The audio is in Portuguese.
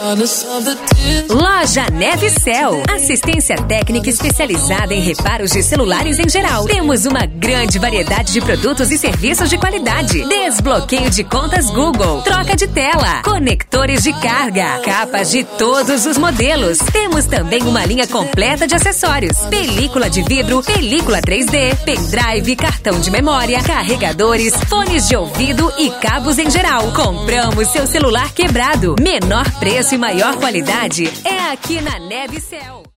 Loja Neve Cell. Assistência técnica especializada em reparos de celulares em geral. Temos uma grande variedade de produtos e serviços de qualidade. Desbloqueio de contas Google, troca de tela, conectores de carga, capas de todos os modelos. Temos também uma linha completa de acessórios: película de vidro, película 3D, pendrive, cartão de memória, carregadores, fones de ouvido e cabos em geral. Compramos seu celular quebrado. Menor preço e maior qualidade é aqui na Neve Cell.